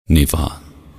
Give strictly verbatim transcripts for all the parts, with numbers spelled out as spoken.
نیوا.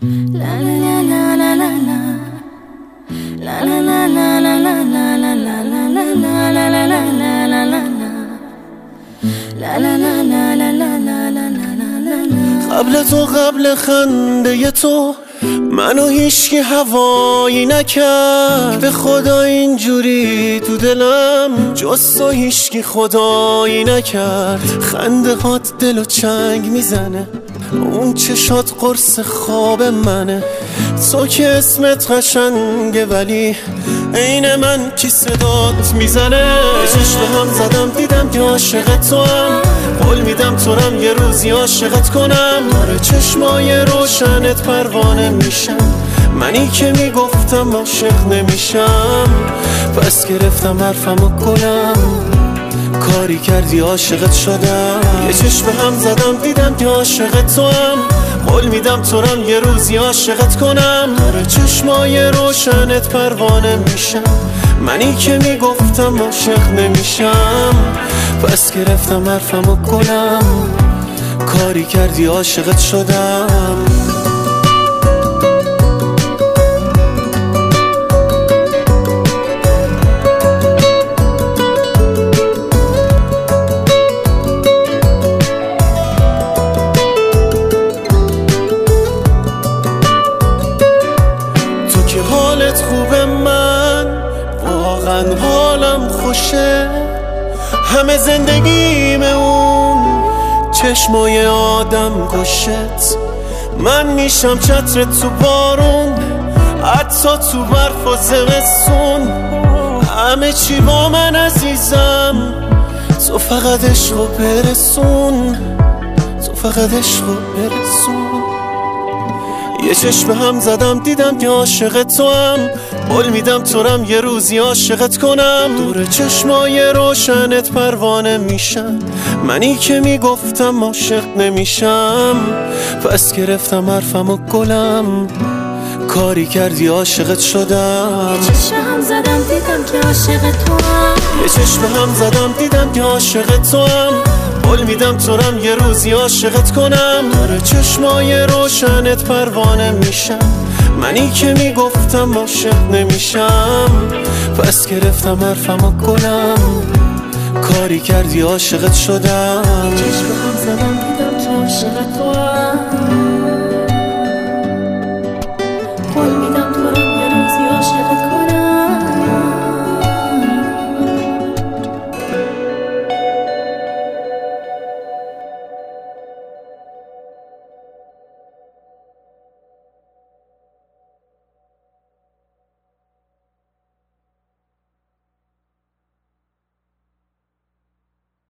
قبل تو قبل خنده تو منو هیچکی هوایی نکرد، به خدا اینجوری تو دلم جز تو هیچکی خدایی نکرد. خنده هات دلو چنگ میزنه، اون چشات قرص خواب منه. تو که اسمت قشنگه ولی عین من کی صدات میزنه. چشم هم زدم دیدم که عاشق تو هم، قول میدم تو رم یه روزی عاشقت کنم. آره چشمای روشنت پروانه میشم، منی که میگفتم عاشق نمیشم. پس گرفتم حرفمو کنم، کاری کردی عاشقت شدم. یه چشم هم زدم دیدم که عاشق تو هم، قول میدم تو رم یه روزی عاشقت کنم. آره چشمای روشنت پروانه میشم، منی که میگفتم عاشق نمیشم. پس گرفتم حرفمو کنم، کاری کردی عاشقت شدم. حالت خوبه، من واقعا حالم خوشه. همه زندگیم اون چشمای آدم کشت. من میشم چتر تو بارون، حتی تو برف و زمستون. همه چی با من عزیزم، تو فقط عشقو برسون، تو فقط عشقو برسون. یه چشم هم زدم دیدم که عاشق تو هم، قول میدم تو رم یه روزی عاشقت کنم. دور چشمای روشنت پروانه میشم، منی که میگفتم عاشق نمیشم. پس گرفتم حرفمو گلم، کاری کردی عاشقت شدم. یه چشم هم زدم دیدم که عاشق تو هم، یه چشم هم زدم دیدم که عاشق تو هم، قول میدم تو رم یه روزی عاشقت کنم. آره چشمای روشنت پروانه میشم، منی که میگفتم عاشق نمیشم. پس گرفتم حرفمو گلم، کاری کردی عاشقت شدم. چشم هم زدم دیدم که عاشق تو هم.